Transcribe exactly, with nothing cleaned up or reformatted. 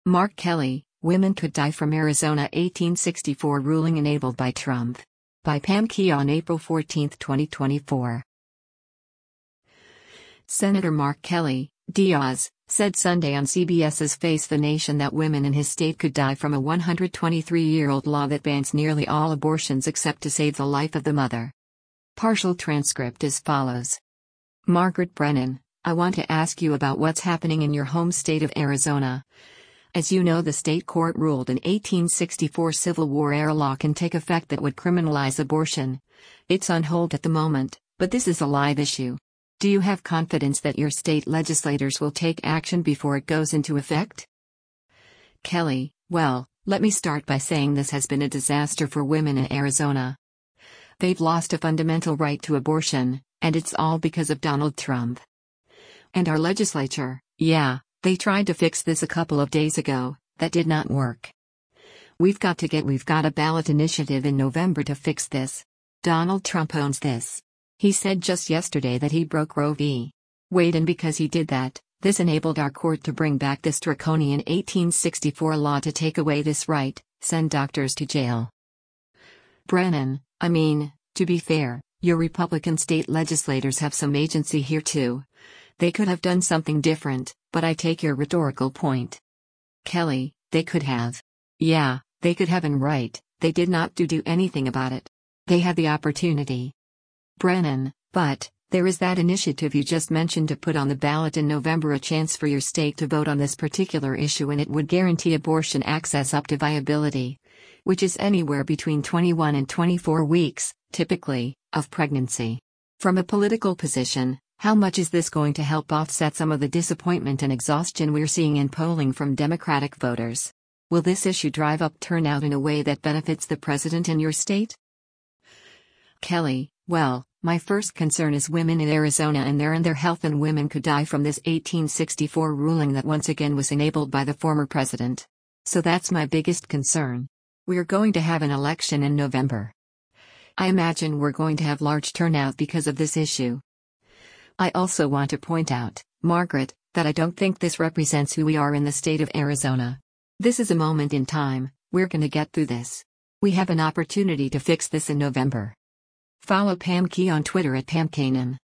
Mark Kelly, Women Could Die from Arizona eighteen sixty-four Ruling Enabled by Trump. By Pam Key on April fourteenth, twenty twenty-four. Senator Mark Kelly, Diaz, said Sunday on CBS's Face the Nation that women in his state could die from a one hundred twenty-three-year-old law that bans nearly all abortions except to save the life of the mother. Partial transcript as follows. Margaret Brennan, I want to ask you about what's happening in your home state of Arizona. As you know, the state court ruled an eighteen sixty-four Civil War-era law can take effect that would criminalize abortion. It's on hold at the moment, but this is a live issue. Do you have confidence that your state legislators will take action before it goes into effect? Kelly, well, let me start by saying this has been a disaster for women in Arizona. They've lost a fundamental right to abortion, and it's all because of Donald Trump. And our legislature, yeah, they tried to fix this a couple of days ago, that did not work. We've got to get we've got a ballot initiative in November to fix this. Donald Trump owns this. He said just yesterday that he broke Roe v. Wade, and because he did that, this enabled our court to bring back this draconian eighteen sixty-four law to take away this right, send doctors to jail. Brennan, I mean, to be fair, your Republican state legislators have some agency here too. They could have done something different, but I take your rhetorical point. Kelly, they could have. Yeah, they could have, and right, they did not do, do anything about it. They had the opportunity. Brennan, but, there is that initiative you just mentioned to put on the ballot in November, a chance for your state to vote on this particular issue, and it would guarantee abortion access up to viability, which is anywhere between twenty-one and twenty-four weeks, typically, of pregnancy. From a political position, how much is this going to help offset some of the disappointment and exhaustion we're seeing in polling from Democratic voters? Will this issue drive up turnout in a way that benefits the president in your state? Kelly, well, my first concern is women in Arizona and their and their health, and women could die from this eighteen sixty-four ruling that once again was enabled by the former president. So that's my biggest concern. We're going to have an election in November. I imagine we're going to have large turnout because of this issue. I also want to point out, Margaret, that I don't think this represents who we are in the state of Arizona. This is a moment in time. We're going to get through this. We have an opportunity to fix this in November. Follow Pam Key on Twitter at Pam Kanan.